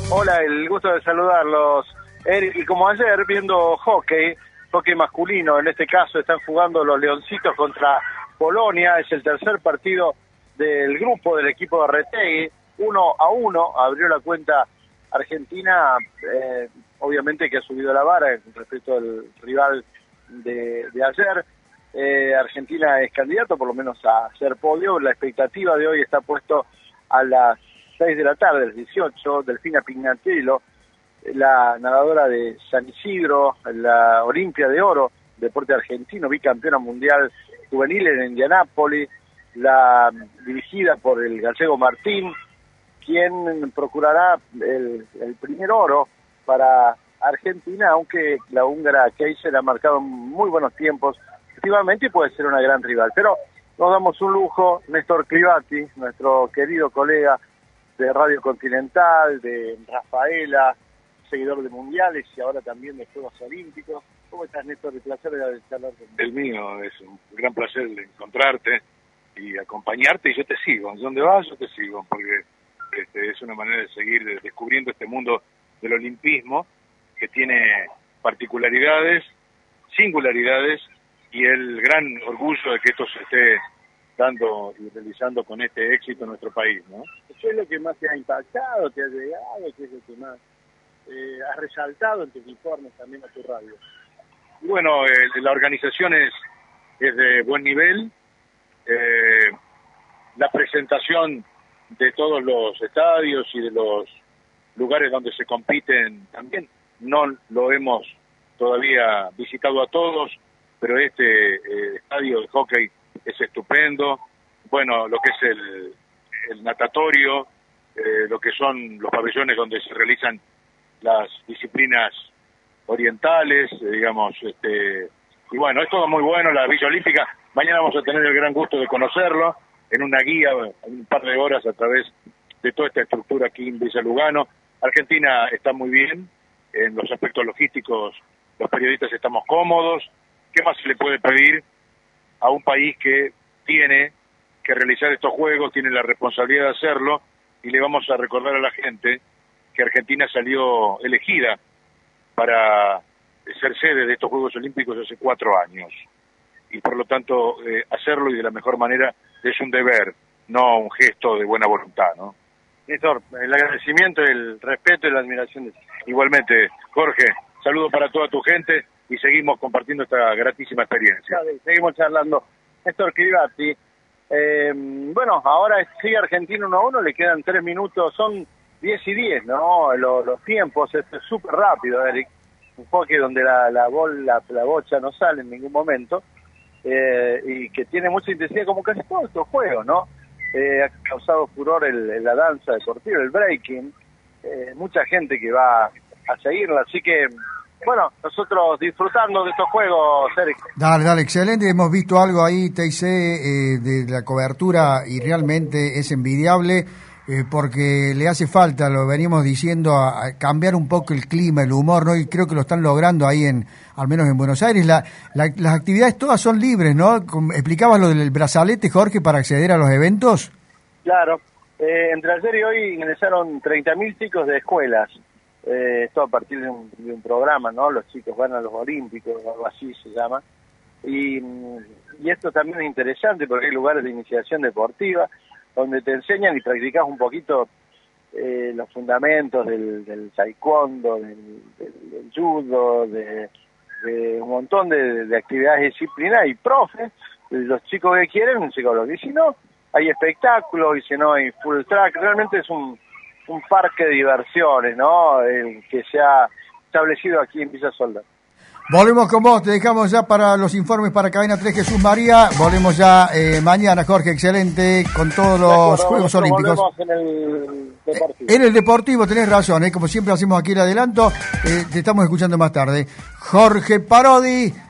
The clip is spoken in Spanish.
Hola, el gusto de saludarlos, Eric. Y como ayer, viendo hockey masculino, en este caso están jugando los Leoncitos contra Polonia, es el tercer partido del grupo del equipo de Retegui, 1-1, abrió la cuenta Argentina, obviamente que ha subido la vara respecto al rival de ayer. Argentina es candidato por lo menos a hacer podio, la expectativa de hoy está puesto a las 6 de la tarde, el 18, Delfina Pignatello, la nadadora de San Isidro, la Olimpia de Oro, deporte argentino, bicampeona mundial juvenil en Indianápolis, la dirigida por el gallego Martín, quien procurará el primer oro para Argentina, aunque la húngara Keiser ha marcado muy buenos tiempos, efectivamente, y puede ser una gran rival. Pero nos damos un lujo, Néstor Clivati, nuestro querido colega de Radio Continental, de Rafaela, seguidor de mundiales y ahora también de Juegos Olímpicos. ¿Cómo estás, Néstor? El placer de charlar contigo. El mío, es un gran placer de encontrarte y acompañarte, y yo te sigo. ¿Dónde vas? Yo te sigo, porque es una manera de seguir descubriendo este mundo del olimpismo, que tiene particularidades, singularidades, y el gran orgullo de que esto se esté dando y realizando con este éxito en nuestro país, ¿no? ¿Qué es lo que más te ha impactado, te ha llegado? ¿Qué es lo que más has resaltado en tus informes también a tu radio? Bueno, la organización es de buen nivel, la presentación de todos los estadios y de los lugares donde se compiten también, no lo hemos todavía visitado a todos, pero este estadio de hockey es estupendo. Bueno, lo que es el natatorio, lo que son los pabellones donde se realizan las disciplinas orientales, digamos, y bueno, es todo muy bueno, la Villa Olímpica. Mañana vamos a tener el gran gusto de conocerlo en una guía, un par de horas a través de toda esta estructura aquí en Villa Lugano. Argentina está muy bien, en los aspectos logísticos los periodistas estamos cómodos. ¿Qué más se le puede pedir a un país que tiene que realizar estos juegos, tiene la responsabilidad de hacerlo? Y le vamos a recordar a la gente que Argentina salió elegida para ser sede de estos Juegos Olímpicos hace 4 años. Y por lo tanto, hacerlo y de la mejor manera es un deber, no un gesto de buena voluntad, ¿no? Néstor, el agradecimiento, el respeto y la admiración. Igualmente, Jorge, saludo para toda tu gente y seguimos compartiendo esta gratísima experiencia. Seguimos charlando. Néstor Clivati, bueno, ahora sigue Argentina 1-1, le quedan 3 minutos, son 10 y 10, ¿no? Los tiempos, esto es súper rápido, Eric. Un hockey donde la bocha no sale en ningún momento, y que tiene mucha intensidad, como casi todos estos juegos, ¿no? Ha causado furor la danza deportiva, el breaking, mucha gente que va a seguirla, así que bueno, nosotros disfrutando de estos juegos, Eric. Dale, excelente. Hemos visto algo ahí, TIC, de la cobertura, y realmente es envidiable, porque le hace falta, lo venimos diciendo, a cambiar un poco el clima, el humor, ¿no? Y creo que lo están logrando ahí, al menos en Buenos Aires. Las actividades todas son libres, ¿no? ¿Explicabas lo del brazalete, Jorge, para acceder a los eventos? Claro. Entre ayer y hoy ingresaron 30.000 chicos de escuelas. Esto a partir de un programa, ¿no? Los chicos van a los Olímpicos, algo así se llama. Y esto también es interesante porque hay lugares de iniciación deportiva donde te enseñan y practicas un poquito los fundamentos del taekwondo, del judo, de un montón de actividades disciplinares y profes. Los chicos que quieren un psicólogo, y si no, hay espectáculos, y si no, hay full track. Realmente es un parque de diversiones, ¿no? El que se ha establecido aquí en Villa Soldán. Volvemos con vos, te dejamos ya para los informes para Cadena 3 Jesús María. Volvemos ya mañana, Jorge, excelente, con todos los Juegos Olímpicos. Volvemos en el deportivo. En el deportivo, tenés razón, como siempre hacemos aquí el adelanto, te estamos escuchando más tarde. Jorge Parodi.